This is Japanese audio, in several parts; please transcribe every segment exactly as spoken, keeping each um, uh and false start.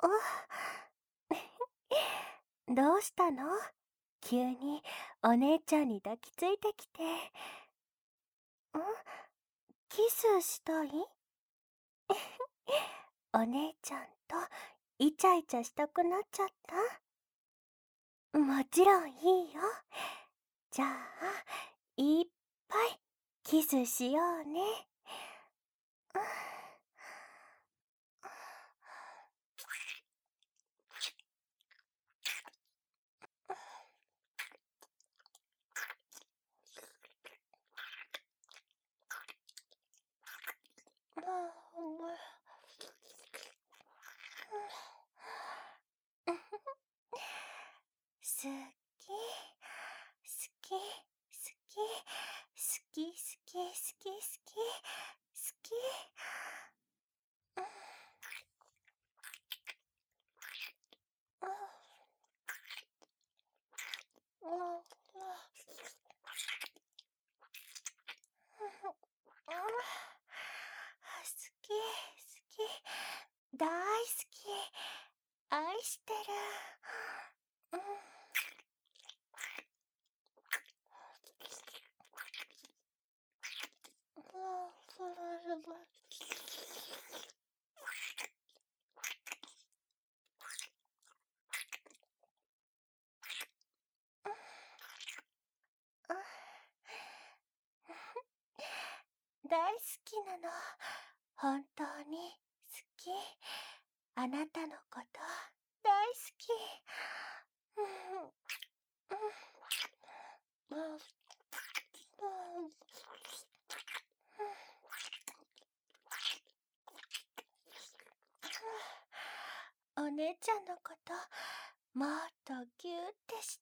どうしたの？急にお姉ちゃんに抱きついてきて。ん？キスしたい？お姉ちゃんとイチャイチャしたくなっちゃった？もちろんいいよ。じゃあ、いっぱいキスしようね。すき、すき、すき、すき、すき、すき、すき、すき。好き、好き、大好き、愛してる。うん。大好きなの。本当に好き。あなたのこと大好き。うん、うん、うん、うん、お姉ちゃんのこともっとギューってして。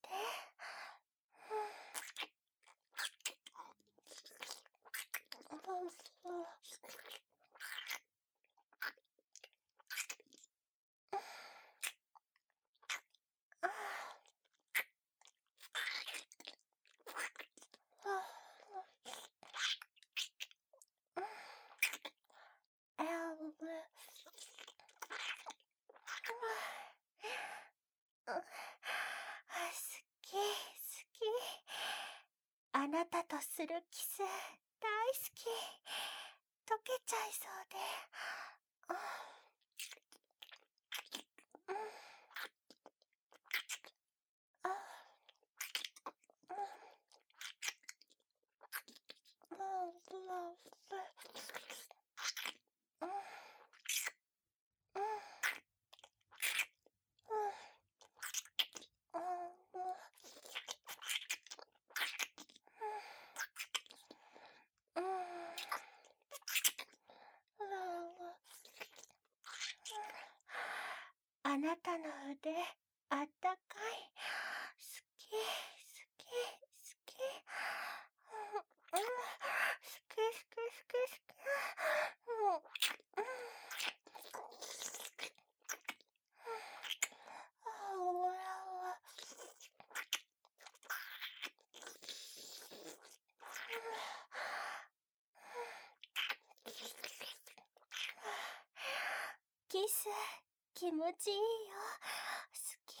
好き、好き。あなたとするキス大好き。溶けちゃいそうで。うん、うん、あ、うん、うん、うん、うん、うん、うん、うん、あなたの腕あったかい。好き、好き、好き。うん、うん、好き、好き、好き、好き。うん、うん。キス気持ちいいよ。好き。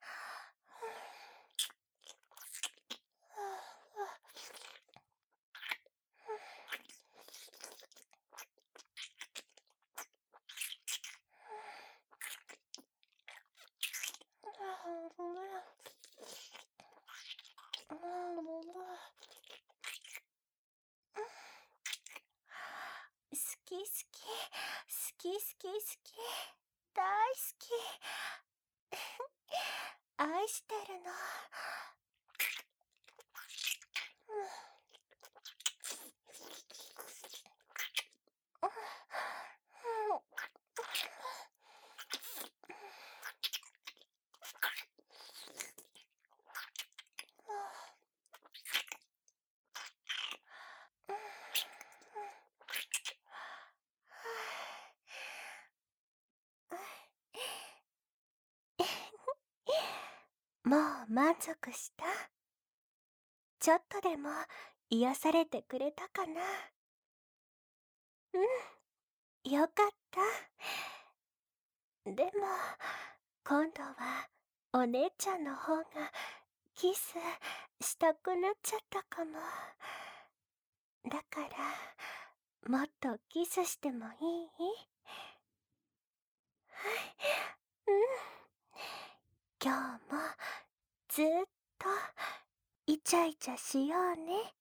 好き好き、好き好き好き、大好き。愛してるの。もう満足した？ちょっとでも癒されてくれたかな？うん、よかった。 でも、今度はお姉ちゃんの方がキスしたくなっちゃったかも。だから、もっとキスしてもいい？うん。今日もずっとイチャイチャしようね。